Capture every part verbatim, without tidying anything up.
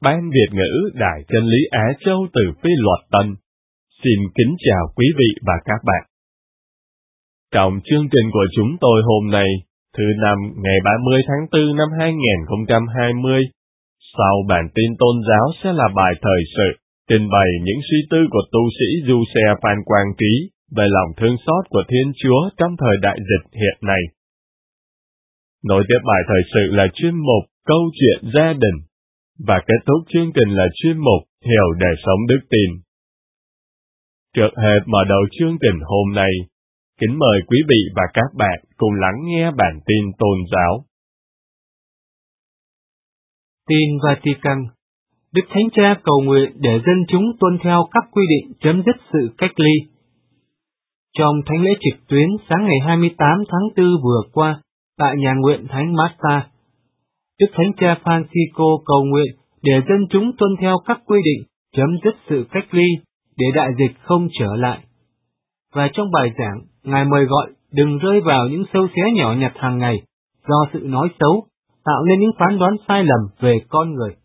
Ban Việt ngữ Đại Chân lý Á Châu từ Phi Luật Tân. Xin kính chào quý vị và các bạn. Trong chương trình của chúng tôi hôm nay, thứ năm ngày ba mươi tháng tư năm hai nghìn không trăm hai mươi, sau bản tin tôn giáo sẽ là bài thời sự, trình bày những suy tư của tu sĩ du xe Phan Quang Trí về lòng thương xót của Thiên Chúa trong thời đại dịch hiện nay. Nối tiếp bài thời sự là chuyên mục Câu chuyện gia đình, và kết thúc chương trình là chuyên mục Hiểu để sống đức tin. Trước hết mở đầu chương trình hôm nay, kính mời quý vị và các bạn cùng lắng nghe bản tin tôn giáo. Tin Vatican. Đức Thánh Cha cầu nguyện để dân chúng tuân theo các quy định chấm dứt sự cách ly. Trong thánh lễ trực tuyến sáng ngày hai mươi tám tháng tư vừa qua, tại nhà nguyện Thánh Marta, Đức Thánh Cha Francisco cầu nguyện để dân chúng tuân theo các quy định chấm dứt sự cách ly để đại dịch không trở lại. Và trong bài giảng, Ngài mời gọi đừng rơi vào những sâu xé nhỏ nhặt hàng ngày do sự nói xấu, tạo nên những phán đoán sai lầm về con người.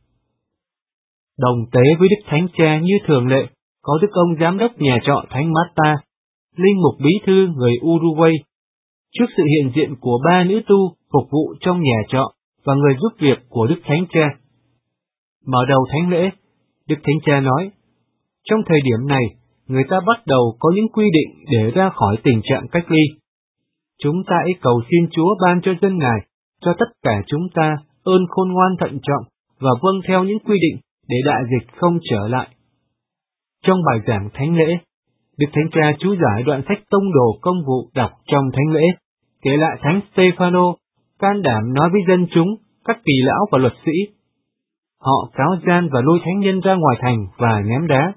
Đồng tế với Đức Thánh Cha như thường lệ, có Đức ông Giám đốc nhà trọ Thánh Marta, linh mục bí thư người Uruguay. Trước sự hiện diện của ba nữ tu phục vụ trong nhà trọ và người giúp việc của Đức Thánh Cha. Mở đầu thánh lễ, Đức Thánh Cha nói, trong thời điểm này, người ta bắt đầu có những quy định để ra khỏi tình trạng cách ly. Chúng ta hãy cầu xin Chúa ban cho dân Ngài, cho tất cả chúng ta ơn khôn ngoan thận trọng và vâng theo những quy định để đại dịch không trở lại. Trong bài giảng thánh lễ, Đức Thánh Cha chú giải đoạn sách Tông đồ công vụ đọc trong thánh lễ, kể lại Thánh Stefano can đảm nói với dân chúng, các tỳ lão và luật sĩ. Họ cáo gian và lôi thánh nhân ra ngoài thành và ném đá.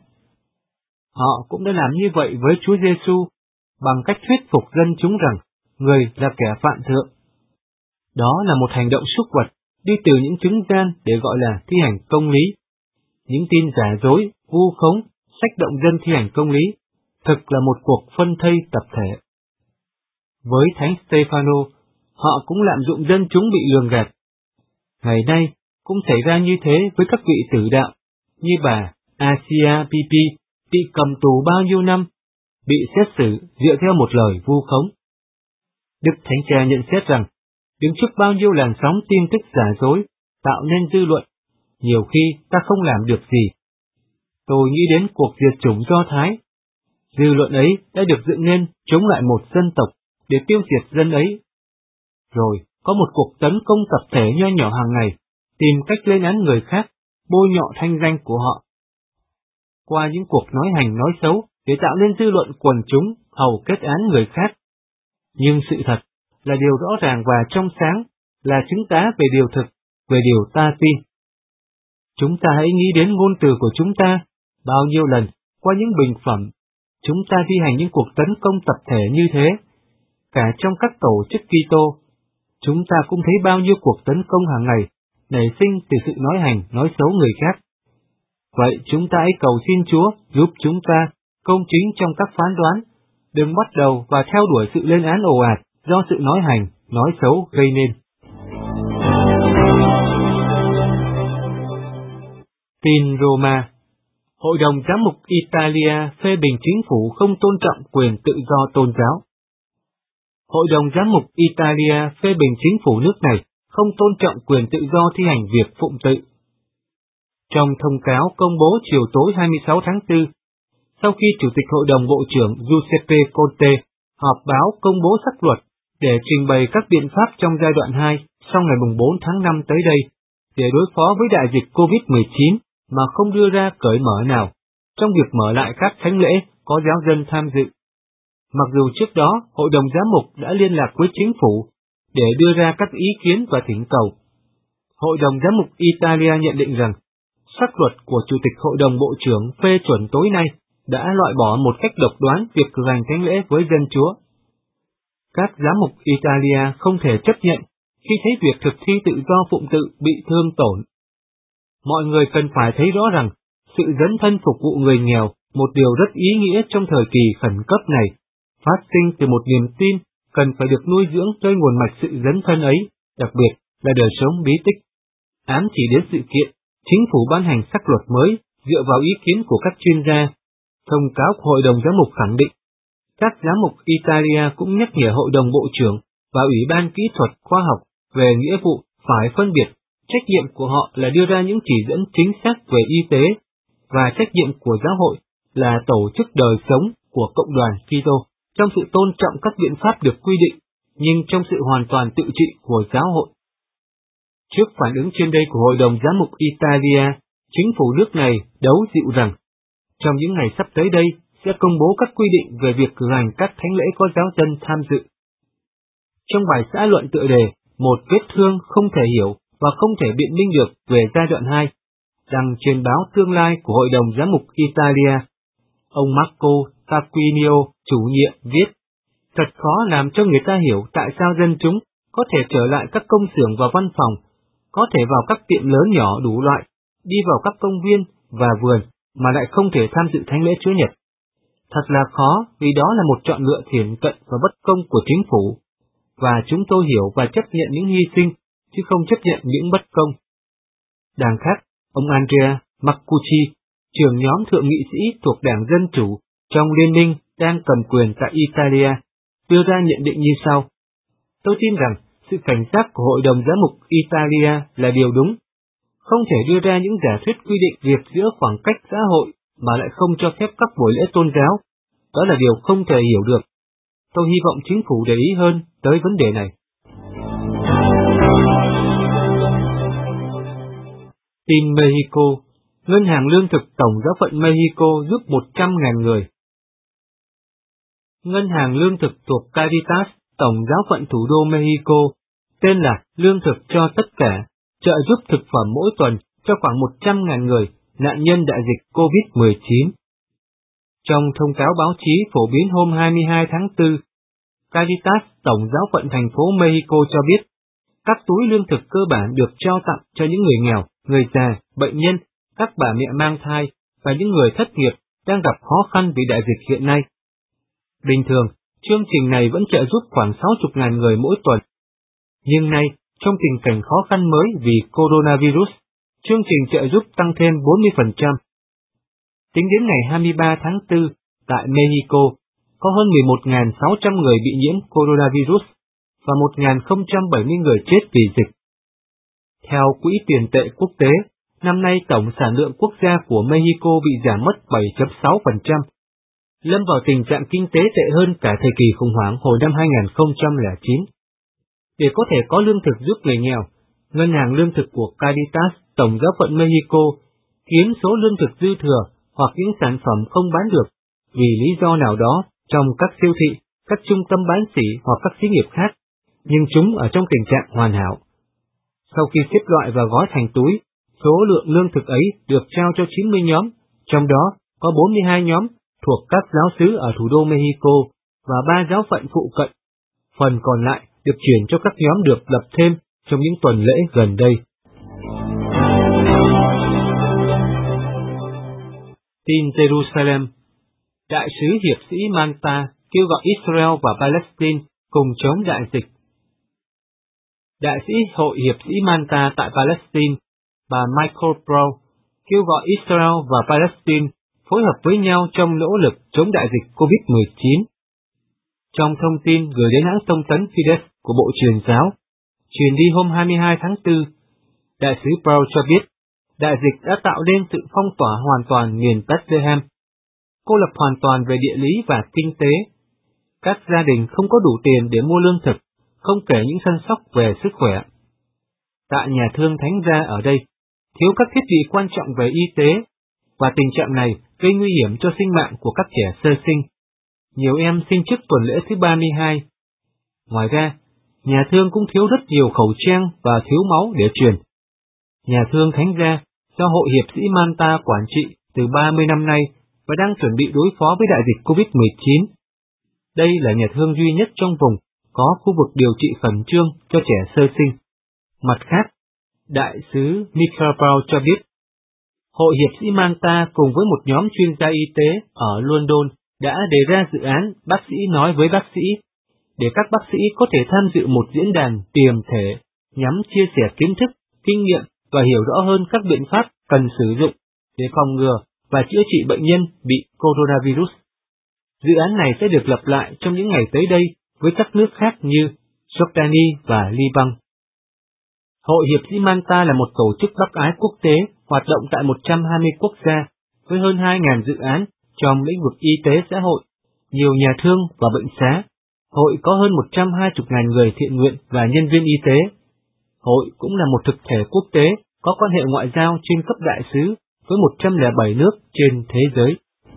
Họ cũng đã làm như vậy với Chúa Giêsu bằng cách thuyết phục dân chúng rằng người là kẻ phạm thượng. Đó là một hành động súc vật đi từ những chứng gian để gọi là thi hành công lý. Những tin giả dối, vu khống, sách động dân thi hành công lý, thực là một cuộc phân thây tập thể. Với Thánh Stefano, họ cũng lạm dụng dân chúng bị lường gạt. Ngày nay cũng xảy ra như thế với các vị tử đạo, như bà Asia Pipi bị cầm tù bao nhiêu năm, bị xét xử dựa theo một lời vu khống. Đức Thánh Cha nhận xét rằng, đứng trước bao nhiêu làn sóng tin tức giả dối, tạo nên dư luận, nhiều khi ta không làm được gì. Tôi nghĩ đến cuộc diệt chủng Do Thái. Dư luận ấy đã được dựng nên chống lại một dân tộc để tiêu diệt dân ấy. Rồi có một cuộc tấn công tập thể nho nhỏ hàng ngày, tìm cách lên án người khác, bôi nhọ thanh danh của họ. Qua những cuộc nói hành nói xấu để tạo nên dư luận quần chúng hầu kết án người khác. Nhưng sự thật là điều rõ ràng và trong sáng, là chứng tá về điều thực, về điều ta tin. Chúng ta hãy nghĩ đến ngôn từ của chúng ta, bao nhiêu lần, qua những bình phẩm, chúng ta thi hành những cuộc tấn công tập thể như thế. Cả trong các tổ chức Kitô, chúng ta cũng thấy bao nhiêu cuộc tấn công hàng ngày, nảy sinh từ sự nói hành, nói xấu người khác. Vậy chúng ta hãy cầu xin Chúa giúp chúng ta công chính trong các phán đoán, đừng bắt đầu và theo đuổi sự lên án ồ ạt do sự nói hành, nói xấu gây nên. Tin Roma. Hội đồng Giám mục Italia phê bình chính phủ không tôn trọng quyền tự do tôn giáo. Hội đồng Giám mục Italia phê bình chính phủ nước này không tôn trọng quyền tự do thi hành việc phụng tự. Trong thông cáo công bố chiều tối hai mươi sáu tháng tư, sau khi Chủ tịch Hội đồng Bộ trưởng Giuseppe Conte họp báo công bố sắc luật để trình bày các biện pháp trong giai đoạn hai sau ngày bốn tháng năm tới đây, để đối phó với đại dịch covid mười chín mà không đưa ra cởi mở nào trong việc mở lại các thánh lễ có giáo dân tham dự. Mặc dù trước đó Hội đồng Giám mục đã liên lạc với chính phủ để đưa ra các ý kiến và thỉnh cầu. Hội đồng Giám mục Italia nhận định rằng, sắc luật của Chủ tịch Hội đồng Bộ trưởng phê chuẩn tối nay đã loại bỏ một cách độc đoán việc cử hành thánh lễ với dân Chúa. Các giám mục Italia không thể chấp nhận khi thấy việc thực thi tự do phụng tự bị thương tổn. Mọi người cần phải thấy rõ rằng, sự dấn thân phục vụ người nghèo, một điều rất ý nghĩa trong thời kỳ khẩn cấp này, phát sinh từ một niềm tin cần phải được nuôi dưỡng tới nguồn mạch sự dấn thân ấy, đặc biệt là đời sống bí tích, ám chỉ đến sự kiện chính phủ ban hành sắc luật mới dựa vào ý kiến của các chuyên gia. Thông cáo của Hội đồng Giám mục khẳng định, các giám mục Italia cũng nhắc nhở Hội đồng Bộ trưởng và Ủy ban Kỹ thuật Khoa học về nghĩa vụ phải phân biệt trách nhiệm của họ là đưa ra những chỉ dẫn chính xác về y tế và trách nhiệm của giáo hội là tổ chức đời sống của cộng đoàn Kitô trong sự tôn trọng các biện pháp được quy định, nhưng trong sự hoàn toàn tự trị của giáo hội. Trước phản ứng trên đây của Hội đồng Giám mục Italia, chính phủ nước này đấu dịu rằng, trong những ngày sắp tới đây sẽ công bố các quy định về việc cử hành các thánh lễ có giáo dân tham dự. Trong bài xã luận tựa đề Một vết thương không thể hiểu và không thể biện minh được về giai đoạn hai, đăng trên báo Tương lai của Hội đồng Giám mục Italia, ông Marco Tarquinio, chủ nhiệm, viết, thật khó làm cho người ta hiểu tại sao dân chúng có thể trở lại các công xưởng và văn phòng, có thể vào các tiệm lớn nhỏ đủ loại, đi vào các công viên và vườn, mà lại không thể tham dự thánh lễ Chúa Nhật. Thật là khó vì đó là một chọn lựa thiển cận và bất công của chính phủ, và chúng tôi hiểu và chấp nhận những hy sinh, chứ không chấp nhận những bất công. Đằng khác, ông Andrea Marcucci, trưởng nhóm thượng nghị sĩ thuộc Đảng Dân Chủ trong liên minh đang cầm quyền tại Italia, đưa ra nhận định như sau. Tôi tin rằng sự cảnh giác của Hội đồng Giám mục Italia là điều đúng. Không thể đưa ra những giả thuyết quy định việc giữa khoảng cách xã hội mà lại không cho phép các buổi lễ tôn giáo. Đó là điều không thể hiểu được. Tôi hy vọng chính phủ để ý hơn tới vấn đề này. Tin Mexico, Ngân hàng Lương thực Tổng giáo phận Mexico giúp một trăm nghìn người. Ngân hàng Lương thực thuộc Caritas, Tổng giáo phận thủ đô Mexico, tên là Lương thực cho tất cả, trợ giúp thực phẩm mỗi tuần cho khoảng một trăm nghìn người nạn nhân đại dịch covid mười chín. Trong thông cáo báo chí phổ biến hôm hai mươi hai tháng tư, Caritas Tổng giáo phận thành phố Mexico cho biết, các túi lương thực cơ bản được trao tặng cho những người nghèo, người già, bệnh nhân, các bà mẹ mang thai và những người thất nghiệp đang gặp khó khăn vì đại dịch hiện nay. Bình thường, chương trình này vẫn trợ giúp khoảng sáu mươi nghìn người mỗi tuần. Nhưng nay, trong tình cảnh khó khăn mới vì coronavirus, chương trình trợ giúp tăng thêm bốn mươi phần trăm. Tính đến ngày hai mươi ba tháng tư, tại Mexico, có hơn mười một nghìn sáu trăm người bị nhiễm coronavirus và một nghìn không trăm bảy mươi người chết vì dịch. Theo Quỹ tiền tệ quốc tế, năm nay tổng sản lượng quốc gia của Mexico bị giảm mất bảy phẩy sáu phần trăm, lâm vào tình trạng kinh tế tệ hơn cả thời kỳ khủng hoảng hồi năm hai nghìn không trăm lẻ chín. Để có thể có lương thực giúp người nghèo, Ngân hàng Lương thực của Caritas, Tổng giáo phận Mexico, kiếm số lương thực dư thừa hoặc những sản phẩm không bán được vì lý do nào đó trong các siêu thị, các trung tâm bán sỉ hoặc các xí nghiệp khác, nhưng chúng ở trong tình trạng hoàn hảo. Sau khi xếp loại và gói thành túi, số lượng lương thực ấy được trao cho chín mươi nhóm, trong đó có bốn mươi hai nhóm thuộc các giáo xứ ở thủ đô Mexico và ba giáo phận phụ cận. Phần còn lại được chuyển cho các nhóm được lập thêm trong những tuần lễ gần đây. Tin Jerusalem, Đại sứ hiệp sĩ Manta kêu gọi Israel và Palestine cùng chống đại dịch. Đại sứ Hội hiệp sĩ Manta tại Palestine, bà Michael Brown, kêu gọi Israel và Palestine phối hợp với nhau trong nỗ lực chống đại dịch covid mười chín. Trong thông tin gửi đến hãng thông tấn Fides của Bộ Truyền giáo, truyền đi hôm hai mươi hai tháng tư, đại sứ Brown cho biết, đại dịch đã tạo nên sự phong tỏa hoàn toàn miền Bethlehem, cô lập hoàn toàn về địa lý và kinh tế. Các gia đình không có đủ tiền để mua lương thực, không kể những săn sóc về sức khỏe. Tại nhà thương Thánh Gia ở đây, thiếu các thiết bị quan trọng về y tế, và tình trạng này gây nguy hiểm cho sinh mạng của các trẻ sơ sinh. Nhiều em sinh trước tuần lễ thứ ba mươi hai. Ngoài ra, nhà thương cũng thiếu rất nhiều khẩu trang và thiếu máu để truyền. Nhà thương Thánh Gia do Hội hiệp sĩ Manta quản trị từ ba mươi năm nay và đang chuẩn bị đối phó với đại dịch covid mười chín. Đây là nhà thương duy nhất trong vùng có khu vực điều trị khẩn trương cho trẻ sơ sinh. Mặt khác, đại sứ Michael Brown cho biết, Hội hiệp sĩ Manta cùng với một nhóm chuyên gia y tế ở London đã đề ra dự án Bác sĩ nói với bác sĩ, để các bác sĩ có thể tham dự một diễn đàn tiềm thể nhằm chia sẻ kiến thức, kinh nghiệm và hiểu rõ hơn các biện pháp cần sử dụng để phòng ngừa và chữa trị bệnh nhân bị coronavirus. Dự án này sẽ được lập lại trong những ngày tới đây với các nước khác như Jordani và Liban. Hội Hiệp sĩ Malta là một tổ chức bác ái quốc tế hoạt động tại một trăm hai mươi quốc gia với hơn hai nghìn dự án trong lĩnh vực y tế xã hội, nhiều nhà thương và bệnh xá. Hội có hơn một trăm hai mươi nghìn người thiện nguyện và nhân viên y tế. Hội cũng là một thực thể quốc tế có quan hệ ngoại giao trên cấp đại sứ với một trăm lẻ bảy nước trên thế giới.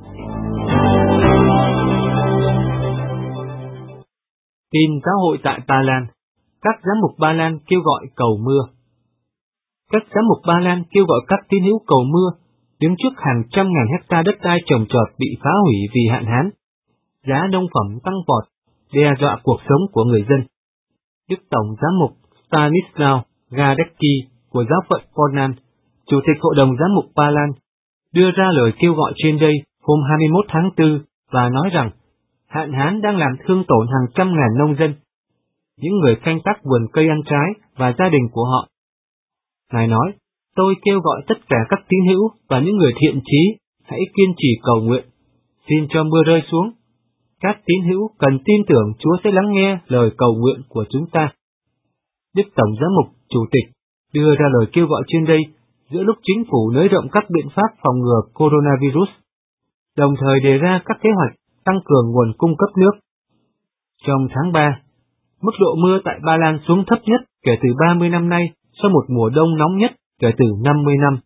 Tin giáo hội tại Ba Lan. Các giám mục Ba Lan kêu gọi cầu mưa. Các giám mục Ba Lan kêu gọi các tín hữu cầu mưa, đứng trước hàng trăm ngàn hecta đất đai trồng trọt bị phá hủy vì hạn hán. Giá nông phẩm tăng vọt, đe dọa cuộc sống của người dân. Đức Tổng giám mục Stanislaw Gadecki của giáo phận Poznan, Chủ tịch Hội đồng giám mục Ba Lan, đưa ra lời kêu gọi trên đây hôm hai mươi mốt tháng tư và nói rằng hạn hán đang làm thương tổn hàng trăm ngàn nông dân, những người canh tác vườn cây ăn trái và gia đình của họ. Ngài nói, tôi kêu gọi tất cả các tín hữu và những người thiện chí hãy kiên trì cầu nguyện, xin cho mưa rơi xuống. Các tín hữu cần tin tưởng Chúa sẽ lắng nghe lời cầu nguyện của chúng ta. Đức Tổng giám mục Chủ tịch đưa ra lời kêu gọi trên đây giữa lúc chính phủ nới rộng các biện pháp phòng ngừa coronavirus, đồng thời đề ra các kế hoạch tăng cường nguồn cung cấp nước. Trong tháng ba, mức độ mưa tại Ba Lan xuống thấp nhất kể từ ba mươi năm nay sau một mùa đông nóng nhất kể từ năm mươi năm.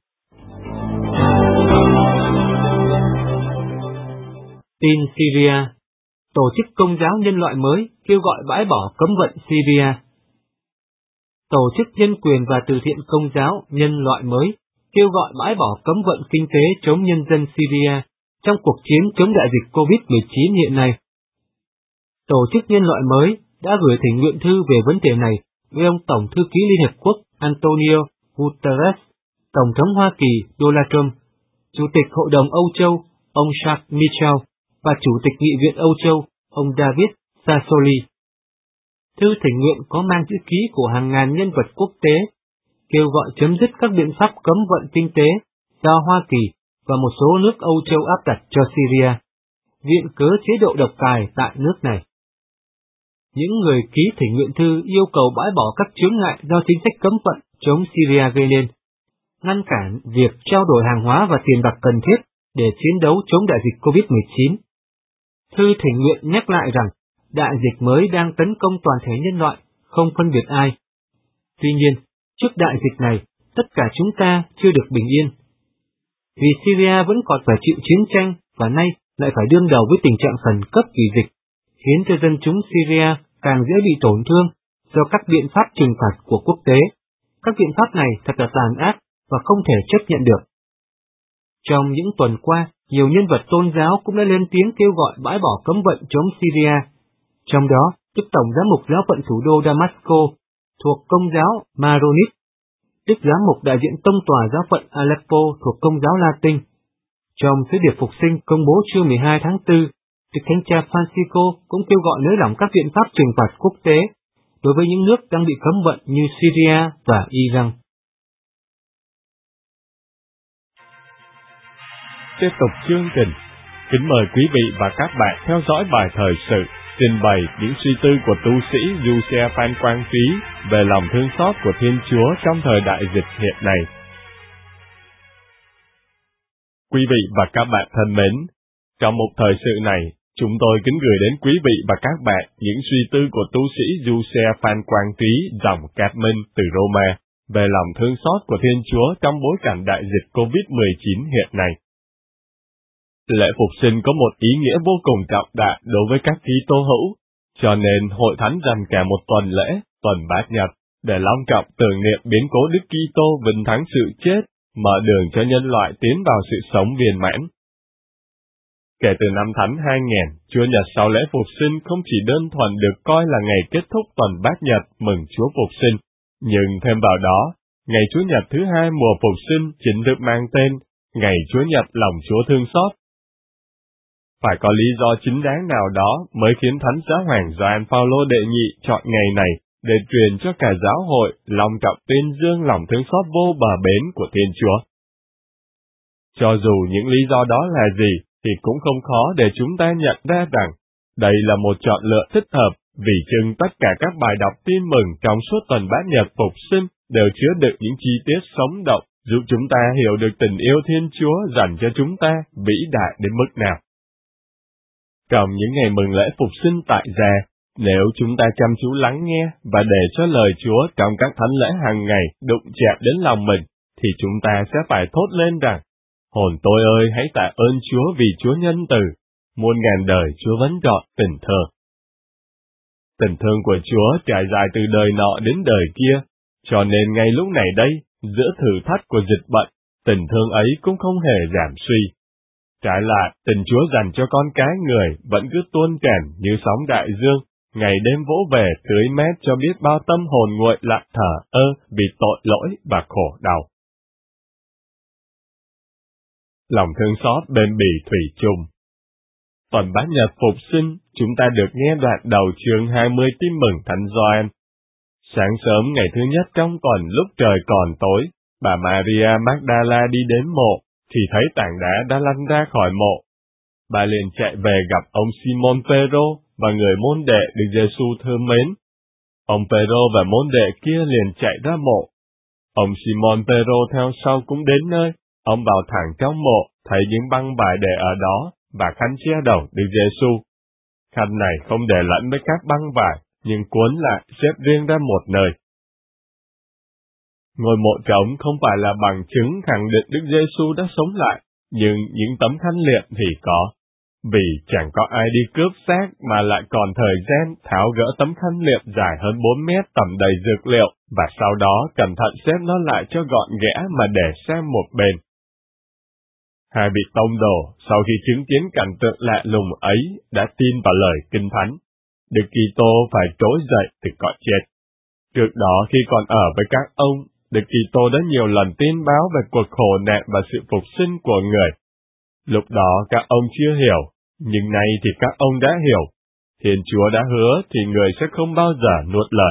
Tin Syria. Tổ chức Công giáo Nhân loại mới kêu gọi bãi bỏ cấm vận Syria. Tổ chức Nhân quyền và Từ thiện Công giáo Nhân loại mới kêu gọi bãi bỏ cấm vận kinh tế chống nhân dân Syria trong cuộc chiến chống đại dịch covid mười chín hiện nay. Tổ chức Nhân loại mới đã gửi thỉnh nguyện thư về vấn đề này với ông Tổng thư ký Liên Hiệp Quốc Antonio Guterres, Tổng thống Hoa Kỳ Donald Trump, Chủ tịch Hội đồng Âu Châu ông Charles Michel và Chủ tịch Nghị viện Âu Châu ông David Sassoli. Thư thỉnh nguyện có mang chữ ký của hàng ngàn nhân vật quốc tế, kêu gọi chấm dứt các biện pháp cấm vận kinh tế do Hoa Kỳ và một số nước Âu Châu áp đặt cho Syria, viện cớ chế độ độc tài tại nước này. Những người ký thỉnh nguyện thư yêu cầu bãi bỏ các chướng ngại do chính sách cấm vận chống Syria gây nên, ngăn cản việc trao đổi hàng hóa và tiền bạc cần thiết để chiến đấu chống đại dịch covid mười chín. Thư thỉnh nguyện nhắc lại rằng đại dịch mới đang tấn công toàn thể nhân loại, không phân biệt ai. Tuy nhiên, trước đại dịch này, tất cả chúng ta chưa được bình yên. Vì Syria vẫn còn phải chịu chiến tranh và nay lại phải đương đầu với tình trạng khẩn cấp vì dịch, khiến cho dân chúng Syria càng dễ bị tổn thương do các biện pháp trừng phạt của quốc tế. Các biện pháp này thật là tàn ác và không thể chấp nhận được. Trong những tuần qua, nhiều nhân vật tôn giáo cũng đã lên tiếng kêu gọi bãi bỏ cấm vận chống Syria. Trong đó, Đức Tổng giám mục giáo phận thủ đô Damasco thuộc Công giáo Maronite, Đức giám mục đại diện tông tòa giáo phận Aleppo thuộc Công giáo Latin. Trong sứ điệp phục sinh công bố trưa mười hai tháng tư, Đức Thánh cha Francisco cũng kêu gọi nới lỏng các biện pháp trừng phạt quốc tế đối với những nước đang bị cấm vận như Syria và Iran. Tiếp tục chương trình, kính mời quý vị và các bạn theo dõi bài thời sự trình bày những suy tư của tu sĩ Du Xe Phan Quang Trí về lòng thương xót của Thiên Chúa trong thời đại dịch hiện nay. Quý vị và các bạn thân mến, trong một thời sự này, chúng tôi kính gửi đến quý vị và các bạn những suy tư của tu sĩ Du Xe Phan Quang Trí dòng Cát Minh từ Roma về lòng thương xót của Thiên Chúa trong bối cảnh đại dịch covid mười chín hiện nay. Lễ Phục sinh có một ý nghĩa vô cùng trọng đại đối với các Kitô hữu, cho nên Hội Thánh dành cả một tuần lễ, tuần Bát Nhật, để long trọng tưởng niệm biến cố Đức Kitô vinh thắng sự chết, mở đường cho nhân loại tiến vào sự sống viên mãn. Kể từ năm Thánh hai nghìn, Chúa Nhật sau lễ Phục sinh không chỉ đơn thuần được coi là ngày kết thúc tuần Bát Nhật mừng Chúa Phục sinh, nhưng thêm vào đó, ngày Chúa Nhật thứ hai mùa Phục sinh chính thức mang tên Ngày Chúa Nhật lòng Chúa thương xót. Phải có lý do chính đáng nào đó mới khiến Thánh Giáo hoàng Gioan Phaolô đệ nhị chọn ngày này để truyền cho cả giáo hội lòng trọng tuyên dương lòng thương xót vô bờ bến của Thiên Chúa. Cho dù những lý do đó là gì, thì cũng không khó để chúng ta nhận ra rằng đây là một chọn lựa thích hợp, vì chừng tất cả các bài đọc tin mừng trong suốt tuần Bát Nhật Phục Sinh đều chứa đựng những chi tiết sống động, giúp chúng ta hiểu được tình yêu Thiên Chúa dành cho chúng ta vĩ đại đến mức nào. Trong những ngày mừng lễ Phục Sinh tại gia, nếu chúng ta chăm chú lắng nghe và để cho lời Chúa trong các thánh lễ hàng ngày đụng chạm đến lòng mình, thì chúng ta sẽ phải thốt lên rằng: Hồn tôi ơi, hãy tạ ơn Chúa vì Chúa nhân từ, muôn ngàn đời Chúa vẫn trọn tình thương. Tình thương của Chúa trải dài từ đời nọ đến đời kia, cho nên ngay lúc này đây, giữa thử thách của dịch bệnh, tình thương ấy cũng không hề giảm suy. Trái lại, tình Chúa dành cho con cái người vẫn cứ tuôn tràn như sóng đại dương, ngày đêm vỗ về tưới mát cho biết bao tâm hồn nguội lặng thở ơ vì tội lỗi và khổ đau. Lòng thương xót bền bỉ thủy chung. Tuần Bát Nhật Phục Sinh, chúng ta được nghe đoạn đầu chương hai mươi tin mừng Thánh Gioan. Sáng sớm ngày thứ nhất trong tuần lúc trời còn tối, bà Maria Magdala đi đến mộ, thì thấy tảng đá đã lăn ra khỏi mộ. Bà liền chạy về gặp ông Simon Phêrô và người môn đệ Đức Giêsu thương mến. Ông Phêrô và môn đệ kia liền chạy ra mộ. Ông Simon Phêrô theo sau cũng đến nơi. Ông vào thẳng trong mộ, thấy những băng vải để ở đó, và khăn che đầu Đức Giêsu. Khăn này không để lẫn với các băng vải, nhưng cuốn lại xếp riêng ra một nơi. Ngôi mộ trống không phải là bằng chứng khẳng định Đức Giêsu đã sống lại, nhưng những tấm khăn liệm thì có. Vì chẳng có ai đi cướp xác mà lại còn thời gian tháo gỡ tấm khăn liệm dài hơn bốn mét tẩm đầy dược liệu, và sau đó cẩn thận xếp nó lại cho gọn ghẽ mà để sang một bên. Hai vị tông đồ, sau khi chứng kiến cảnh tượng lạ lùng ấy, đã tin vào lời Kinh Thánh. Đức Kitô phải trỗi dậy từ cõi chết. Trước đó khi còn ở với các ông, Đức Kitô đã nhiều lần tin báo về cuộc khổ nạn và sự phục sinh của người. Lúc đó các ông chưa hiểu, nhưng nay thì các ông đã hiểu. Thiên Chúa đã hứa thì người sẽ không bao giờ nuốt lời.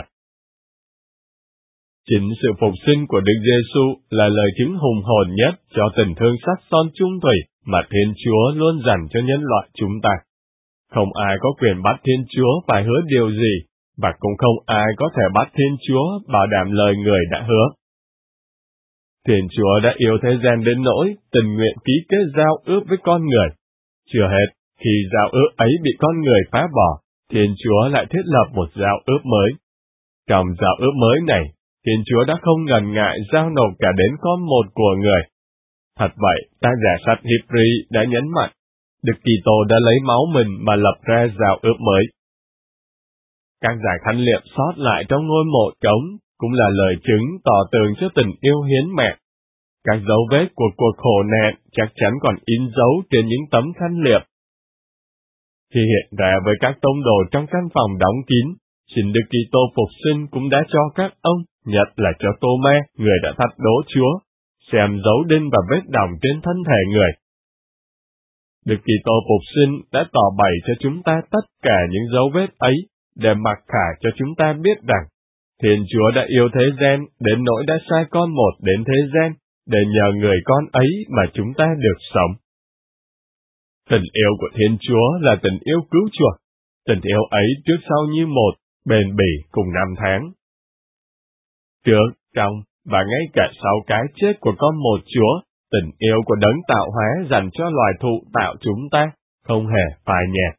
Chính sự phục sinh của Đức Giêsu là lời chứng hùng hồn nhất cho tình thương sắt son chung thủy mà Thiên Chúa luôn dành cho nhân loại chúng ta. Không ai có quyền bắt Thiên Chúa phải hứa điều gì, và cũng không ai có thể bắt Thiên Chúa bảo đảm lời người đã hứa. Thiên Chúa đã yêu thế gian đến nỗi tình nguyện ký kết giao ước với con người. Chưa hết, khi giao ước ấy bị con người phá bỏ, Thiên Chúa lại thiết lập một giao ước mới. Trong giao ước mới này, Thiên Chúa đã không ngần ngại giao nộp cả đến con một của người. Thật vậy, tác giả sách Hebrew đã nhấn mạnh, Đức Kitô đã lấy máu mình mà lập ra giao ước mới. Các dải khăn liệm sót lại trong ngôi mộ trống cũng là lời chứng tỏ tường cho tình yêu hiến mẹ. Các dấu vết của cuộc khổ nạn chắc chắn còn in dấu trên những tấm khăn liệm. Khi hiện ra với các tông đồ trong căn phòng đóng kín, chính Đức Kitô phục sinh cũng đã cho các ông, nhất là cho Tô-ma, người đã thách đố Chúa, xem dấu đinh và vết đòng trên thân thể người. Đức Kitô phục sinh đã tỏ bày cho chúng ta tất cả những dấu vết ấy, để mặc khả cho chúng ta biết rằng, Thiên Chúa đã yêu thế gian đến nỗi đã sai con một đến thế gian, để nhờ người con ấy mà chúng ta được sống. Tình yêu của Thiên Chúa là tình yêu cứu chuộc. Tình yêu ấy trước sau như một, bền bỉ cùng năm tháng. Trước, trong và ngay cả sau cái chết của con một Chúa, tình yêu của đấng tạo hóa dành cho loài thụ tạo chúng ta không hề phai nhạt.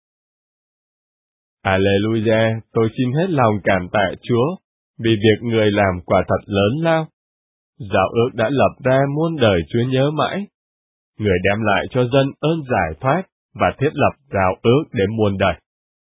Alleluia, tôi xin hết lòng cảm tạ Chúa, vì việc người làm quả thật lớn lao. Giao ước đã lập ra muôn đời Chúa nhớ mãi. Người đem lại cho dân ơn giải thoát và thiết lập giao ước đến muôn đời.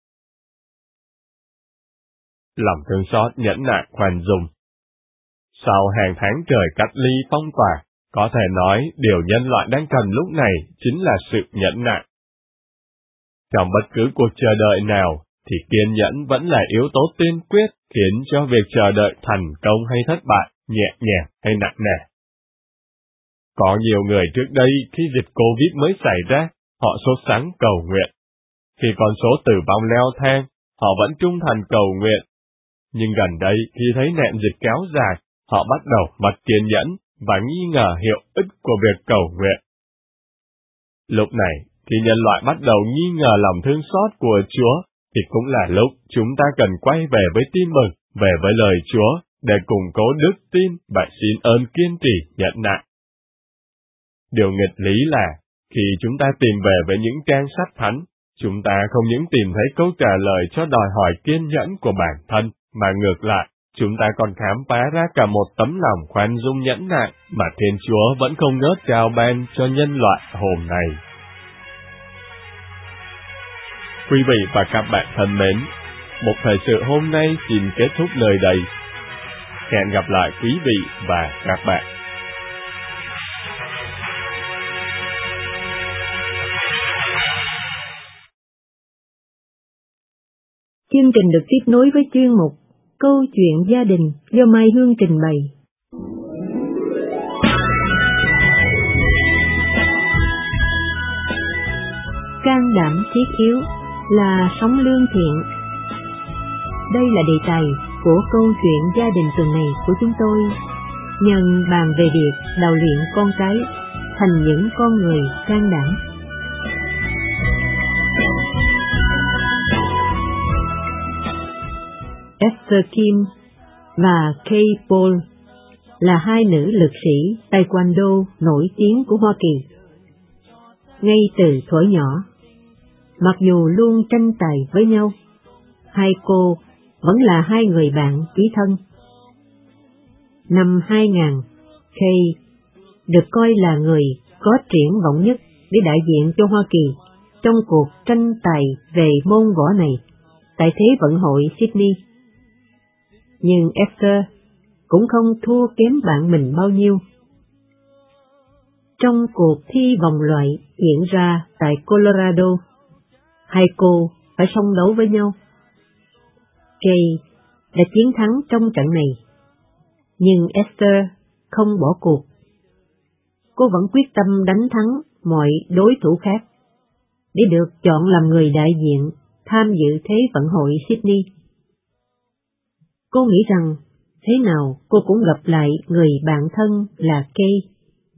Lòng thương xót nhẫn nại khoan dung. Sau hàng tháng trời cách ly phong tỏa, có thể nói điều nhân loại đang cần lúc này chính là sự nhẫn nại. Trong bất cứ cuộc chờ đợi nào, thì kiên nhẫn vẫn là yếu tố tiên quyết khiến cho việc chờ đợi thành công hay thất bại, nhẹ nhàng hay nặng nề. Có nhiều người trước đây khi dịch Covid mới xảy ra, họ sốt sắng cầu nguyện. Khi con số tử vong leo thang, họ vẫn trung thành cầu nguyện. Nhưng gần đây khi thấy nạn dịch kéo dài, họ bắt đầu mất kiên nhẫn và nghi ngờ hiệu ích của việc cầu nguyện. Lúc này, khi nhân loại bắt đầu nghi ngờ lòng thương xót của Chúa, thì cũng là lúc chúng ta cần quay về với tin mừng, về với lời Chúa, để củng cố đức tin và xin ơn kiên trì nhẫn nại. Điều nghịch lý là, khi chúng ta tìm về với những trang sách thánh, chúng ta không những tìm thấy câu trả lời cho đòi hỏi kiên nhẫn của bản thân, mà ngược lại, chúng ta còn khám phá ra cả một tấm lòng khoan dung nhẫn nại mà Thiên Chúa vẫn không ngớt trao ban cho nhân loại hôm nay. Quý vị và các bạn thân mến, một thời sự hôm nay xin kết thúc nơi đây. Hẹn gặp lại quý vị và các bạn. Chương trình được tiếp nối với chuyên mục Câu chuyện gia đình do Mai Hương trình bày. Can đảm thiết yếu là sống lương thiện. Đây là đề tài của câu chuyện gia đình tuần này của chúng tôi, nhân bàn về việc đào luyện con cái thành những con người can đảm. Esther Kim và Kay Paul là hai nữ lực sĩ Taekwondo nổi tiếng của Hoa Kỳ. Ngay từ thuở nhỏ, mặc dù luôn tranh tài với nhau, hai cô vẫn là hai người bạn chí thân. Năm hai nghìn, Kay được coi là người có triển vọng nhất để đại diện cho Hoa Kỳ trong cuộc tranh tài về môn võ này tại Thế vận hội Sydney. Nhưng Esther cũng không thua kém bạn mình bao nhiêu. Trong cuộc thi vòng loại diễn ra tại Colorado, hai cô phải song đấu với nhau. Kay đã chiến thắng trong trận này, nhưng Esther không bỏ cuộc. Cô vẫn quyết tâm đánh thắng mọi đối thủ khác để được chọn làm người đại diện tham dự Thế vận hội Sydney. Cô nghĩ rằng thế nào cô cũng gặp lại người bạn thân là Kay.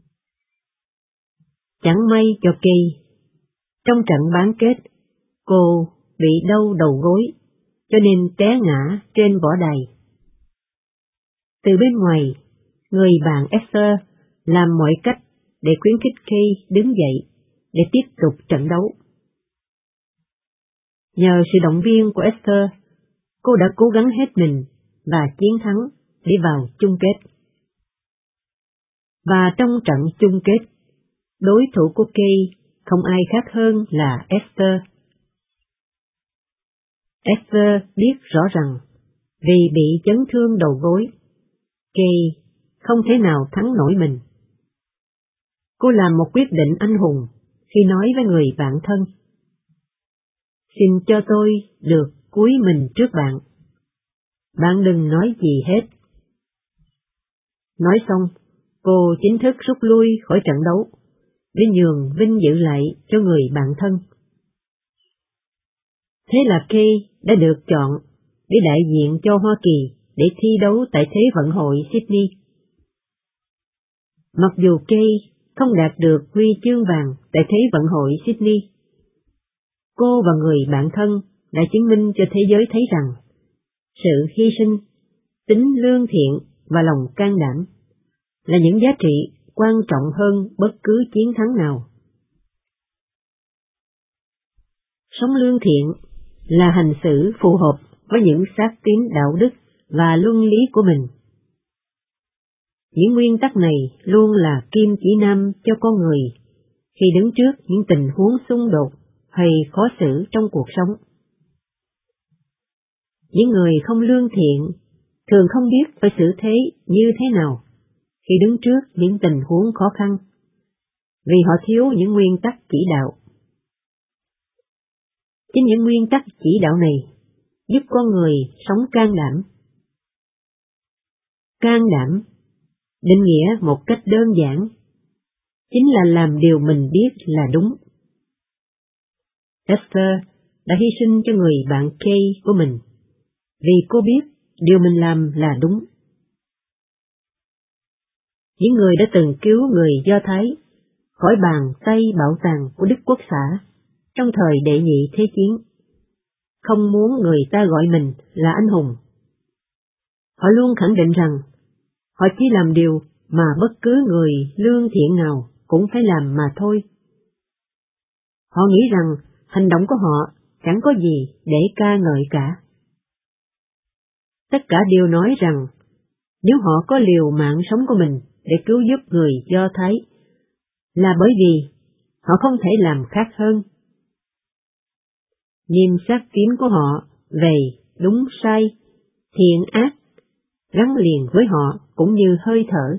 Chẳng may cho Kay, trong trận bán kết, cô bị đau đầu gối, cho nên té ngã trên võ đài. Từ bên ngoài, người bạn Esther làm mọi cách để khuyến khích Kay đứng dậy để tiếp tục trận đấu. Nhờ sự động viên của Esther, cô đã cố gắng hết mình và chiến thắng để vào chung kết. Và trong trận chung kết, đối thủ của Kay không ai khác hơn là Esther. Esther biết rõ rằng vì bị chấn thương đầu gối, Kay không thể nào thắng nổi mình. Cô làm một quyết định anh hùng khi nói với người bạn thân: "Xin cho tôi được cúi mình trước bạn. Bạn đừng nói gì hết." Nói xong, cô chính thức rút lui khỏi trận đấu, để nhường vinh dự lại cho người bạn thân. Thế là Kay đã được chọn để đại diện cho Hoa Kỳ để thi đấu tại Thế vận hội Sydney. Mặc dù Kay không đạt được huy chương vàng tại Thế vận hội Sydney, cô và người bạn thân đã chứng minh cho thế giới thấy rằng sự hy sinh, tính lương thiện và lòng can đảm là những giá trị quan trọng hơn bất cứ chiến thắng nào. Sống lương thiện là hành xử phù hợp với những xác tín đạo đức và luân lý của mình. Những nguyên tắc này luôn là kim chỉ nam cho con người khi đứng trước những tình huống xung đột hay khó xử trong cuộc sống. Những người không lương thiện thường không biết phải xử thế như thế nào khi đứng trước những tình huống khó khăn, vì họ thiếu những nguyên tắc chỉ đạo. Chính những nguyên tắc chỉ đạo này giúp con người sống can đảm. Can đảm, định nghĩa một cách đơn giản, chính là làm điều mình biết là đúng. Esther đã hy sinh cho người bạn Kay của mình, vì cô biết điều mình làm là đúng. Những người đã từng cứu người Do Thái khỏi bàn tay bạo tàn của Đức Quốc xã trong thời Đệ Nhị Thế Chiến, không muốn người ta gọi mình là anh hùng. Họ luôn khẳng định rằng họ chỉ làm điều mà bất cứ người lương thiện nào cũng phải làm mà thôi. Họ nghĩ rằng hành động của họ chẳng có gì để ca ngợi cả. Tất cả đều nói rằng nếu họ có liều mạng sống của mình để cứu giúp người Do Thái là bởi vì họ không thể làm khác hơn. Niềm xác tín của họ về đúng sai, thiện ác gắn liền với họ cũng như hơi thở.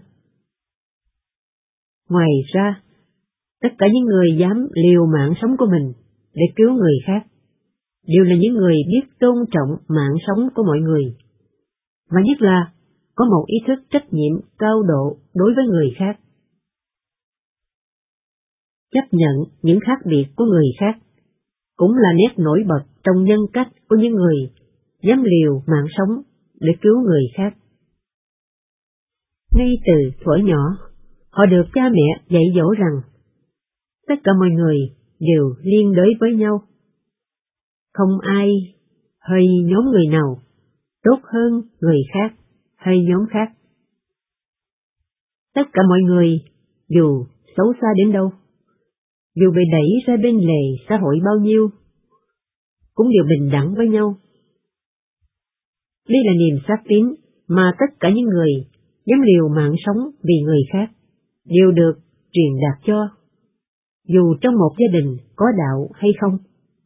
Ngoài ra, tất cả những người dám liều mạng sống của mình để cứu người khác đều là những người biết tôn trọng mạng sống của mọi người, và nhất là có một ý thức trách nhiệm cao độ đối với người khác. Chấp nhận những khác biệt của người khác cũng là nét nổi bật trong nhân cách của những người dám liều mạng sống để cứu người khác. Ngay từ thuở nhỏ, họ được cha mẹ dạy dỗ rằng tất cả mọi người đều liên đới với nhau. Không ai hay nhóm người nào tốt hơn người khác hay nhóm khác. Tất cả mọi người, dù xấu xa đến đâu, dù bị đẩy ra bên lề xã hội bao nhiêu, cũng đều bình đẳng với nhau. Đây là niềm xác tín mà tất cả những người dám liều mạng sống vì người khác đều được truyền đạt cho, dù trong một gia đình có đạo hay không.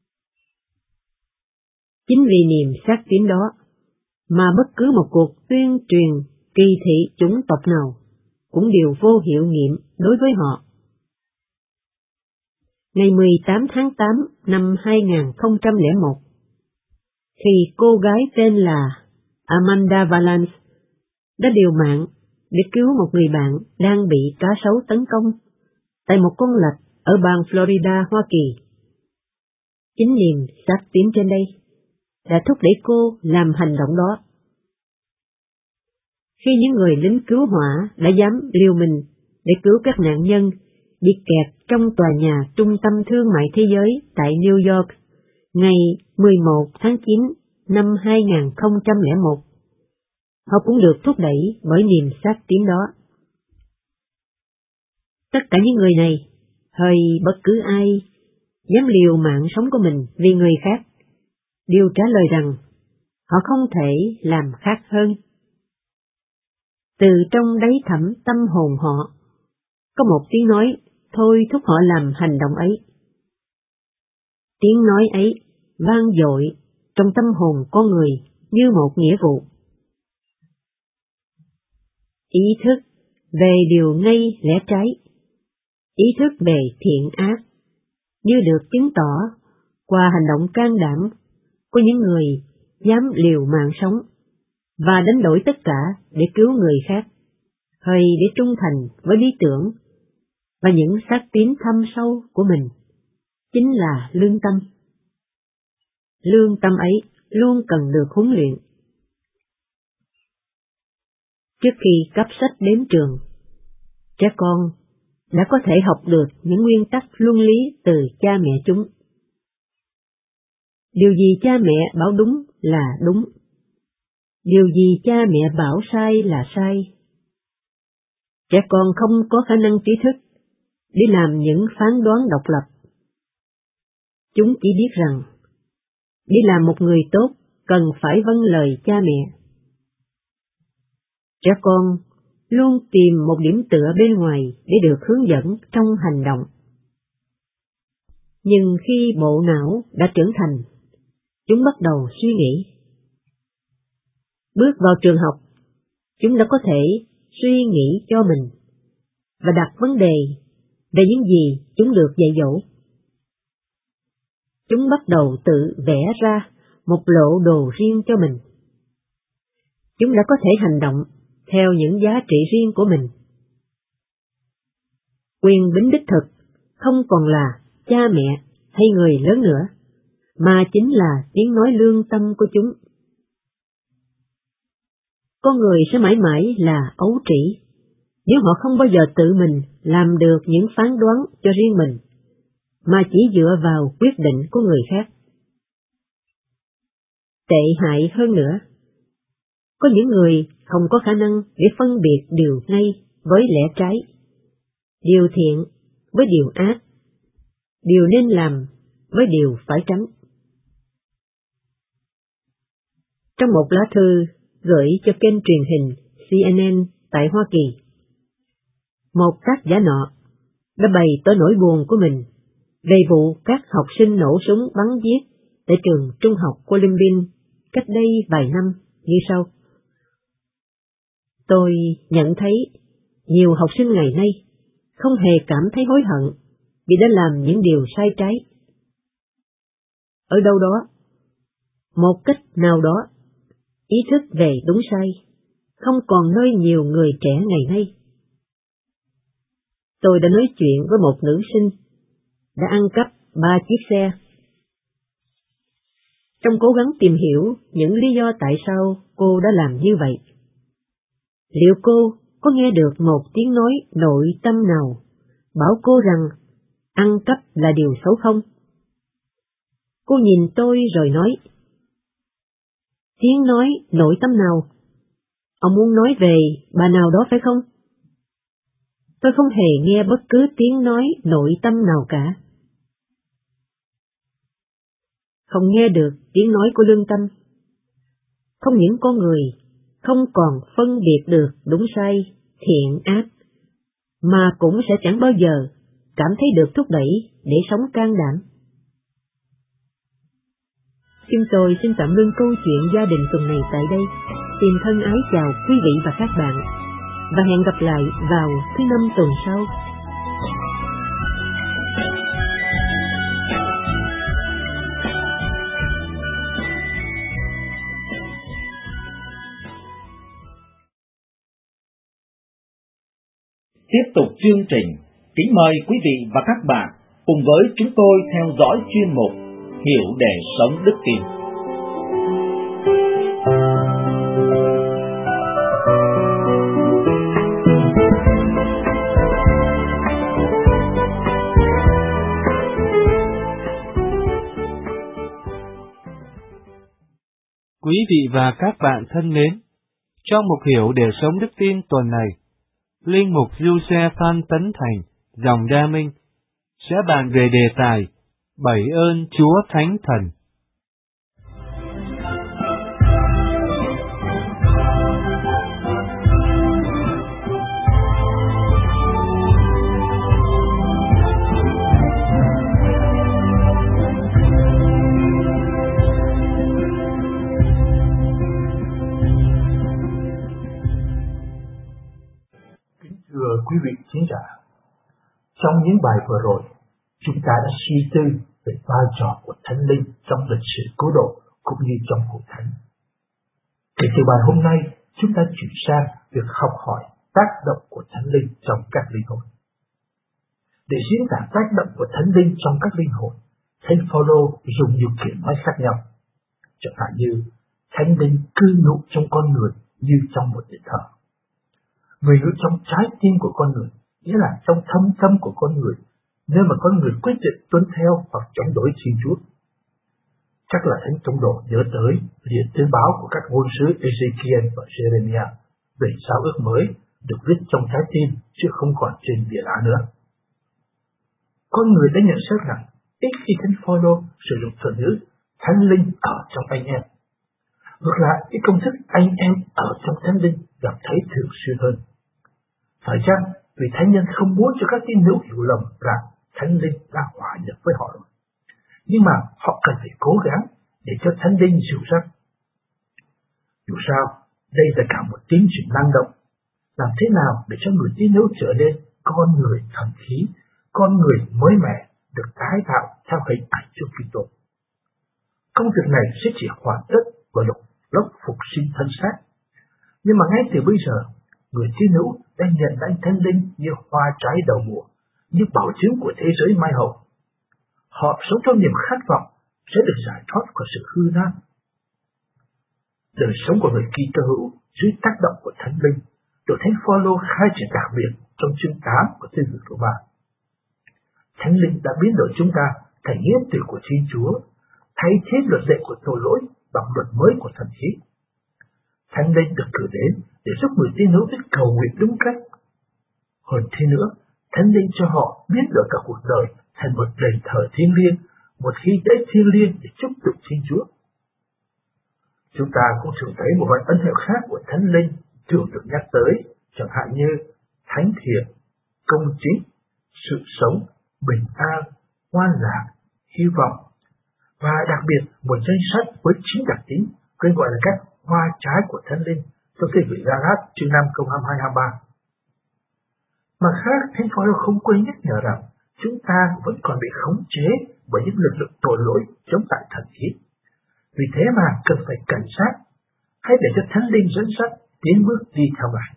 Chính vì niềm xác tín đó mà bất cứ một cuộc tuyên truyền kỳ thị chủng tộc nào cũng đều vô hiệu nghiệm đối với họ. Ngày mười tám tháng tám năm hai nghìn không trăm lẻ một, khi cô gái tên là Amanda Valance đã liều mạng để cứu một người bạn đang bị cá sấu tấn công tại một con lạch ở bang Florida, Hoa Kỳ. Chính niềm xác tín trên đây đã thúc đẩy cô làm hành động đó. Khi những người lính cứu hỏa đã dám liều mình để cứu các nạn nhân bị kẹt trong tòa nhà trung tâm thương mại thế giới tại New York ngày mười một tháng chín năm hai nghìn không trăm lẻ một, họ cũng được thúc đẩy bởi niềm xác tín đó. Tất cả những người này, hay bất cứ ai dám liều mạng sống của mình vì người khác, đều trả lời rằng họ không thể làm khác hơn. Từ trong đáy thẳm tâm hồn họ, có một tiếng nói thôi thúc họ làm hành động ấy. Tiếng nói ấy vang dội trong tâm hồn con người như một nghĩa vụ. Ý thức về điều ngay lẽ trái, ý thức về thiện ác, như được chứng tỏ qua hành động can đảm của những người dám liều mạng sống và đánh đổi tất cả để cứu người khác, hay để trung thành với lý tưởng và những xác tín thâm sâu của mình, chính là lương tâm. Lương tâm ấy luôn cần được huấn luyện. Trước khi cấp sách đến trường, trẻ con đã có thể học được những nguyên tắc luân lý từ cha mẹ chúng. Điều gì cha mẹ bảo đúng là đúng, điều gì cha mẹ bảo sai là sai. Trẻ con không có khả năng trí thức để làm những phán đoán độc lập. Chúng chỉ biết rằng, để làm một người tốt cần phải vâng lời cha mẹ. Trẻ con luôn tìm một điểm tựa bên ngoài để được hướng dẫn trong hành động. Nhưng khi bộ não đã trưởng thành, chúng bắt đầu suy nghĩ. Bước vào trường học, chúng đã có thể suy nghĩ cho mình và đặt vấn đề về những gì chúng được dạy dỗ. Chúng bắt đầu tự vẽ ra một lộ đồ riêng cho mình. Chúng đã có thể hành động theo những giá trị riêng của mình. Quyền bính đích thực không còn là cha mẹ hay người lớn nữa, mà chính là tiếng nói lương tâm của chúng. con người sẽ mãi mãi là ấu trĩ nếu họ không bao giờ tự mình làm được những phán đoán cho riêng mình, mà chỉ dựa vào quyết định của người khác. Tệ hại hơn nữa, có những người không có khả năng để phân biệt điều ngay với lẽ trái, điều thiện với điều ác, điều nên làm với điều phải tránh. Trong một lá thư gửi cho kênh truyền hình C N N tại Hoa Kỳ, một tác giả nọ đã bày tỏ nỗi buồn của mình về vụ các học sinh nổ súng bắn giết tại trường trung học Columbine cách đây vài năm như sau. Tôi nhận thấy nhiều học sinh ngày nay không hề cảm thấy hối hận vì đã làm những điều sai trái. Ở đâu đó, một cách nào đó, ý thức về đúng sai không còn nơi nhiều người trẻ ngày nay. Tôi đã nói chuyện với một nữ sinh đã ăn cắp ba chiếc xe. Trong cố gắng tìm hiểu những lý do tại sao cô đã làm như vậy, liệu cô có nghe được một tiếng nói nội tâm nào bảo cô rằng ăn cắp là điều xấu không? Cô nhìn tôi rồi nói, tiếng nói nội tâm nào? Ông muốn nói về bà nào đó phải không? Tôi không hề nghe bất cứ tiếng nói nội tâm nào cả. Không nghe được tiếng nói của lương tâm. Không những con người không còn phân biệt được đúng sai, thiện ác, mà cũng sẽ chẳng bao giờ cảm thấy được thúc đẩy để sống can đảm. Chúng tôi xin tạm ngưng câu chuyện gia đình tuần này tại đây. Xin thân ái chào quý vị và các bạn, và hẹn gặp lại vào thứ năm tuần sau. Tiếp tục chương trình, kính mời quý vị và các bạn cùng với chúng tôi theo dõi chuyên mục Hiểu để sống đức tin. Quý vị và các bạn thân mến, trong mục Hiểu để sống đức tin tuần này, Linh mục Giuse Phan Tấn Thành, dòng Đa Minh, sẽ bàn về đề tài Bảy ơn Chúa Thánh Thần. Thưa quý vị khán giả, trong những bài vừa rồi, chúng ta đã suy tư về vai trò của Thánh Linh trong lịch sử cứu độ cũng như trong hội thánh. Kể từ bài hôm nay, chúng ta chuyển sang việc học hỏi tác động của Thánh Linh trong các linh hồn. Để diễn tả tác động của Thánh Linh trong các linh hồn, Thánh Phaolô dùng nhiều kiểu nói khác nhau. Chẳng hạn như Thánh Linh cư ngụ trong con người như trong một đền thờ. Người ngự trong trái tim của con người, nghĩa là trong thâm tâm của con người, nơi mà con người quyết định tuân theo hoặc chống đối Thiên Chúa. Chắc là Thánh Tông Đồ nhớ tới liền tuyên báo của các ngôn sứ Ezekiel và Jeremiah về giao ước mới được viết trong trái tim chứ không còn trên bìa đá nữa. Con người đã nhận xét rằng ít khi Thánh Phaolô sử dụng từ ngữ Thánh Linh ở trong anh em. Ngược lại, cái công thức anh em ở trong Thánh Linh gặp thấy thường xuyên hơn. Phải chăng vì Thánh Nhân không muốn cho các tín hữu hiểu lầm rằng Thánh Linh đã hòa nhập với họ rồi, nhưng mà họ cần phải cố gắng để cho Thánh Linh dịu dắt. Dù sao, đây là cả một tiến trình năng động. Làm thế nào để cho người tín hữu trở nên con người thần khí, con người mới mẻ, được tái tạo theo hình ảnh Chúa Kitô. Công việc này sẽ chỉ hoàn tất vào lúc lúc phục sinh thân xác. Nhưng mà ngay từ bây giờ, người tín hữu đã nhận lãnh Thánh Linh như hoa trái đầu mùa, như bảo chứng của thế giới mai hậu. Họ sống trong niềm khát vọng sẽ được giải thoát khỏi sự hư nát. Đời sống của người Kitô hữu dưới tác động của Thánh Linh, được Thánh Phaolô khai triển đặc biệt trong chương tám của thư gửi Roma. Thánh Linh đã biến đổi chúng ta thành nghĩa tử của Thiên Chúa, thay thế luật lệ của tội lỗi bằng luật mới của thần khí. Thánh Linh được cử đến để giúp người tin hữu biết cầu nguyện đúng cách. Hơn thế nữa, Thánh Linh cho họ biến đổi cả cuộc đời thành một đền thờ thiêng liêng, một khi tế thiêng liêng để chúc tụng Thiên Chúa. Chúng ta cũng thường thấy một vài ân hiệu khác của Thánh Linh thường được nhắc tới, chẳng hạn như thánh thiện, công chính, sự sống, bình an, ngoan lạc, hy vọng, và đặc biệt một danh sách với chín đặc tính tên gọi là các hoa trái của Thánh Linh trong thư gửi Ga-lát chương năm câu hai mươi hai hai mươi ba. Mặt khác, Thánh Phaolô không quên nhắc nhở rằng chúng ta vẫn còn bị khống chế bởi những lực lượng tội lỗi chống lại thần khí. Vì thế mà cần phải cảnh giác, hãy để cho Thánh Linh dẫn dắt tiến bước đi theo Ngài.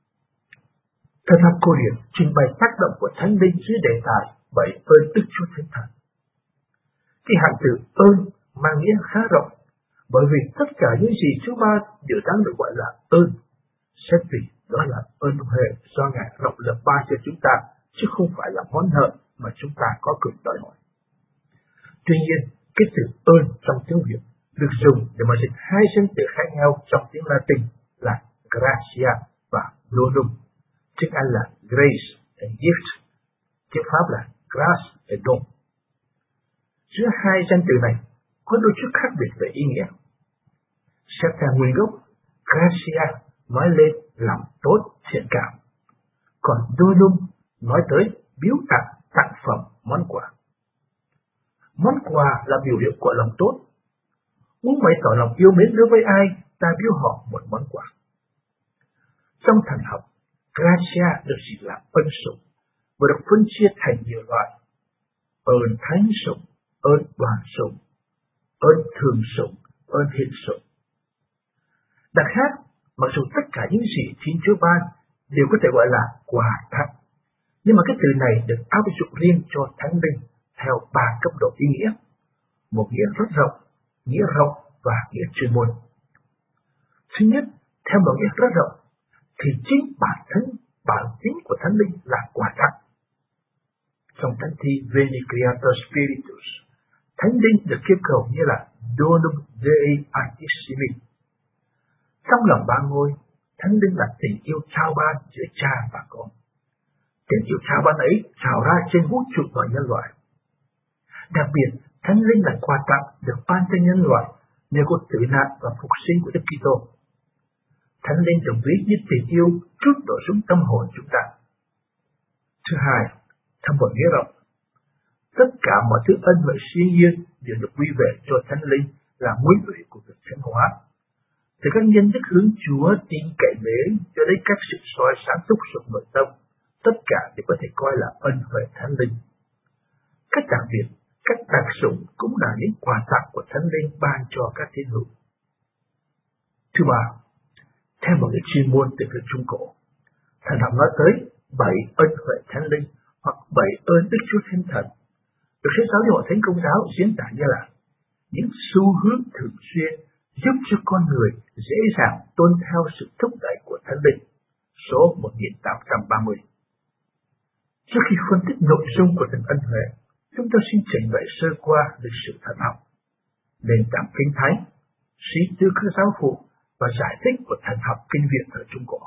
Thần học Cô Điển trình bày tác động của Thánh Linh dưới đề tài bảy ơn Đức Chúa Thánh Thần. Cái hạn từ ơn mang nghĩa khá rộng, bởi vì tất cả những gì chúng ta đều đáng được gọi là ơn, xét vì đó là ơn huệ do Ngài rộng lượng ban cho chúng ta, chứ không phải là món nợ mà chúng ta có quyền đòi hỏi. Tuy nhiên, cái từ ơn trong tiếng Việt được dùng để mà dịch hai danh từ khác nhau trong tiếng Latin là gratia và donum. Tiếng Anh là grace and gift, tiếng Pháp là grâce et don. Giữa hai danh từ này có đôi chút khác biệt về ý nghĩa. Xét theo nguyên gốc, gratia nói lên lòng tốt, thiện cảm, còn donum nói tới biếu tặng, tặng phẩm, món quà. Món quà là biểu hiện của lòng tốt. Muốn bày tỏ lòng yêu mến đối với ai, ta biếu họ một món quà. Trong thần học, gratia được dịch là ân sủng và được phân chia thành nhiều loại: ơn thánh sủng, ơn đoàn sủng, ơn thường sủng, ơn hiện sủng. Đặc khác, mặc dù tất cả những gì Thiên Chúa ban đều có thể gọi là quà tặng, nhưng mà cái từ này được áp dụng riêng cho Thánh Linh theo ba cấp độ ý nghĩa: một nghĩa rất rộng, nghĩa rộng và nghĩa chuyên môn. Thứ nhất, theo một nghĩa rất rộng, thì chính bản thân, bản tính của Thánh Linh là quà tặng. Trong thánh thi Veni Creator Spiritus, Thánh Linh được kêu cầu như là Donum Dei Altissimi. Trong lòng ba ngôi, Thánh Linh là tình yêu trao ban giữa cha và con. Tình yêu trao ban ấy trào ra trên vũ trụ và nhân loại. Đặc biệt, Thánh Linh là quà tặng được ban cho nhân loại nhờ cuộc tử nạn và phục sinh của Đức Kitô. Thánh Linh đồng ý như tình yêu trút đổ xuống tâm hồn chúng ta. Thứ hai, theo một nghĩa rộng, tất cả mọi thứ ân huệ siêu nhiên đều được quy về cho Thánh Linh là nguyên ủy của việc thánh hóa. Từ các nhân đức hướng Chúa tin cậy mến cho đến các sự soi sáng thúc giục nội tâm, tất cả đều có thể coi là ân huệ Thánh Linh. Các đặc biệt, các đặc dụng cũng là những quà tặng của Thánh Linh ban cho các tín hữu. Thứ ba, theo một cái chuyên môn từ thời Trung Cổ, thần học nói tới bảy ân huệ Thánh Linh hoặc bảy ơn Đức Chúa Thánh Thần, được sách giáo hội Thánh Công giáo diễn tả như là những xu hướng thường xuyên giúp cho con người dễ dàng tuân theo sự thúc đẩy của Thánh Linh, số một nghìn tám trăm ba mươi. Trước khi phân tích nội dung của từng ân huệ, chúng ta xin trình bày sơ qua lịch sử thần học, nền tảng Kinh Thánh, suy tư các giáo phụ và giải thích của thần học kinh viện thời Trung Cổ.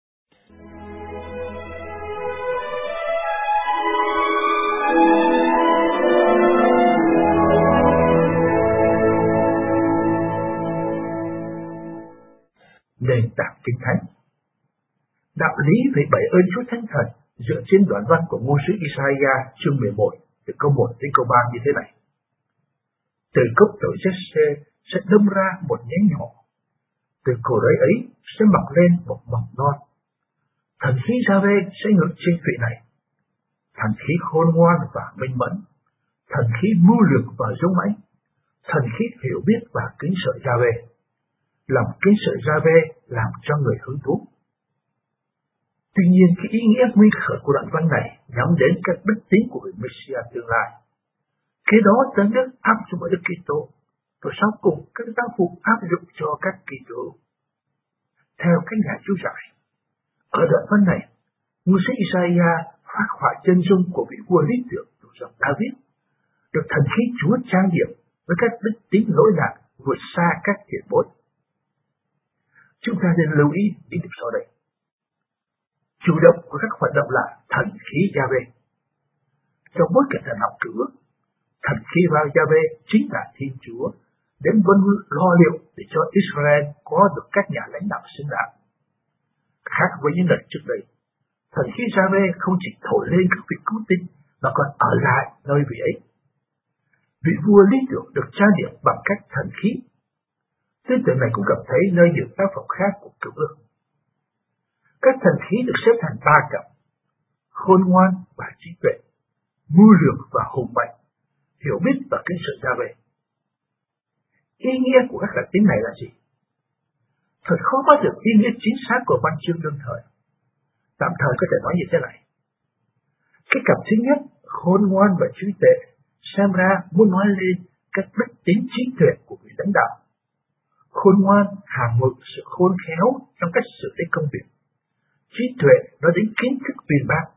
Nền tảng Kinh Thánh. Đạo lý về bảy ơn Chúa Thánh Thần dựa trên đoạn văn của ngôn sứ Isaiah chương mười một từ câu một đến câu ba như thế này: từ cốc tội Giê-xê sẽ đâm ra một nhánh nhỏ, từ cội rễ ấy sẽ mọc lên một mầm non. Thần khí Gia-vê sẽ ngự trên vị này, thần khí khôn ngoan và minh mẫn, thần khí mưu lược và dũng mãnh, thần khí hiểu biết và kính sợ Gia-vê. Lòng kính sợ Gia-vê làm cho người hứng thú. Tuy nhiên, cái ý nghĩa nguyên khởi của đoạn văn này nhắm đến các đức tính của vị Messiah tương lai. Kế đó Thánh Đức áp dụng ở Đức Kitô, và sau cùng các giáo phụ áp dụng cho các Kitô. theo các nhà chú giải. Ở đoạn văn này, ngôn sứ Isaiah phát họa chân dung của vị vua lý tưởng thuộc dòng David, được thần khí Chúa trang điểm với các đức tính lỗi lạc vượt xa các tiền bối. Chúng ta nên lưu ý những điểm sau đây. Chủ động của các hoạt động là thần khí Giê-hô-va. Trong bối cảnh thần học cựu ước, thần khí vào Giê-hô-va chính là Thiên Chúa đến vân lo liệu để cho Israel có được các nhà lãnh đạo xứng đáng. Khác với những lần trước đây, thần khí Giê-hô-va không chỉ thổi lên các vị cứu tinh mà còn ở lại nơi vị ấy. Vị vua lý tưởng được trang điểm bằng cách thần khí. Tư tưởng này cũng gặp thấy nơi nhiều tác phẩm khác của cựu ước. Các thần khí được xếp thành ba cặp: khôn ngoan và trí tuệ, mưu lược và hùng mạnh, hiểu biết và kính sợ Giê-hô-va. Ý nghĩa của các đặc tính này là gì? Thật khó bắt được ý nghĩa chính xác của văn chương đương thời. Tạm thời có thể nói như thế này. Cái cặp thứ nhất, khôn ngoan và trí tuệ, xem ra muốn nói lên các đức tính trí tuệ của vị lãnh đạo. Khôn ngoan hàm ngự sự khôn khéo trong cách xử lý công việc. Trí tuệ nói đến kiến thức uyên bác.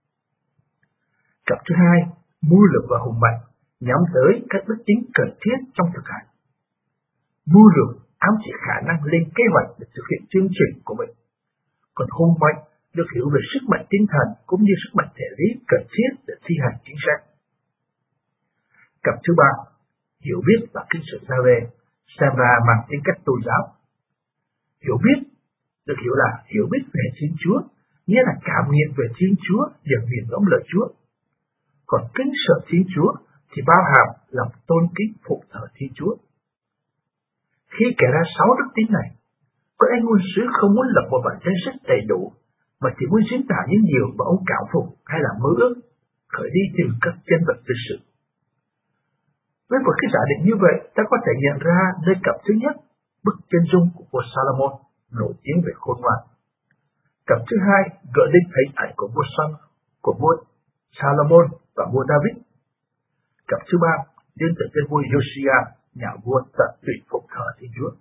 Cặp thứ hai, mưu lược và hùng mạnh, nhắm tới các đức tính cần thiết trong thực hành. Mưu lược ám chỉ khả năng lên kế hoạch để thực hiện chương trình của mình. Còn hùng mạnh được hiểu về sức mạnh tinh thần cũng như sức mạnh thể lý cần thiết để thi hành chính sách. Cặp thứ ba, hiểu biết và kính sợ Giê-hô-va, xem ra mang tính cách tôn giáo. Hiểu biết được hiểu là hiểu biết về Thiên Chúa, nghĩa là cảm nghiệm về Thiên Chúa và nghiền ngẫm lời Chúa. Còn kính sợ Thiên Chúa thì bao hàm lòng tôn kính phụng thờ Thiên Chúa. Khi kể ra sáu đức tính này, có anh ngôn sứ không muốn lập một bản danh sách đầy đủ, mà chỉ muốn diễn tả những điều mà ông cảm phục hay là mơ ước, khởi đi từ các nhân vật lịch sử. Với một cái giả định như vậy, ta có thể nhận ra nơi cặp thứ nhất, bức chân dung của vua Salomon, nổi tiếng về khôn ngoan. Cặp thứ hai gợi lên hình ảnh của vua Son, của vua Salomon và vua David. Cặp thứ ba liên tưởng tới vua Josiah, nhà vua tận tụy phụng thờ Thiên Chúa.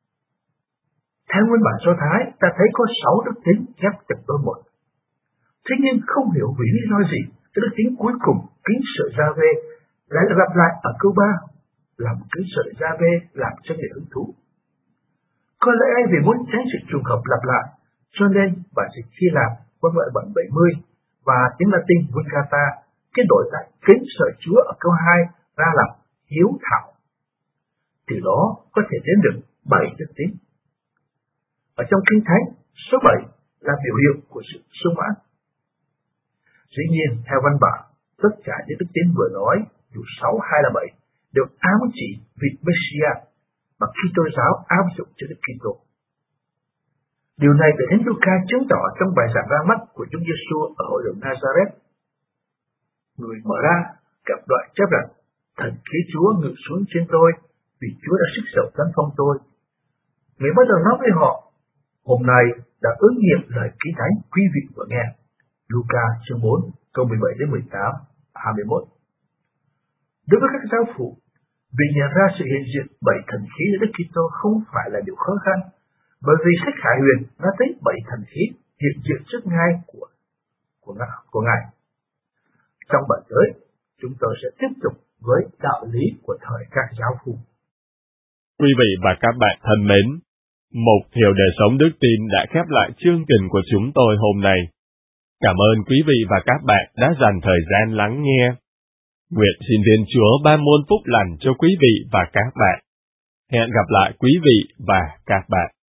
Theo nguyên bản Do Thái, ta thấy có sáu đức tính ghép thành đôi một. Thế nhưng không hiểu vì lý do gì, cái đức tính cuối cùng kính sợ Giê-hô-va lại lặp lại ở câu ba, làm kính sợ Giê-hô-va làm cho người hứng thú. Có lẽ vì muốn tránh sự trùng hợp lặp lại, cho nên bản dịch Hy Lạp văn loại bản bảy mươi và tiếng Latin Vulgata kết đổi lại kính sợ Chúa ở câu hai ra làm hiếu thảo. Từ đó có thể đến được bảy đức tính. Ở trong Kinh Thánh, số bảy là biểu hiện của sự sung mãn. Dĩ nhiên, theo văn bản, tất cả những đức tính vừa nói, dù sáu hay là bảy, đều ám chỉ vị Messiah mà Kitô giáo áp dụng cho Đức Kitô. Điều này được Thánh Luca chứng tỏ trong bài giảng ra mắt của Chúa Giêsu ở hội đường Nazareth. Người mở ra gặp đoạn chép rằng: Thần khí Chúa ngự xuống trên tôi, vì Chúa đã sức giàu tấn phong tôi. Người bắt đầu nói với họ: Hôm nay đã ứng nghiệm lời Kinh Thánh quý vị vừa nghe. Luca chương bốn, câu mười bảy đến mười tám, hai mươi mốt. Đối với các giáo phụ, việc nhận ra sự hiện diện bảy thần khí của Đức Kitô không phải là điều khó khăn, bởi vì sách Khải Huyền đã thấy bảy thần khí hiện diện trước ngai của của ngài, của ngài. Trong bản tới, chúng tôi sẽ tiếp tục với đạo lý của thời các giáo phụ. Quý vị và các bạn thân mến, một Hiểu Đời Sống Đức Tin đã khép lại chương trình của chúng tôi hôm nay. Cảm ơn quý vị và các bạn đã dành thời gian lắng nghe. Nguyện xin Thiên Chúa ban muôn phúc lành cho quý vị và các bạn. Hẹn gặp lại quý vị và các bạn.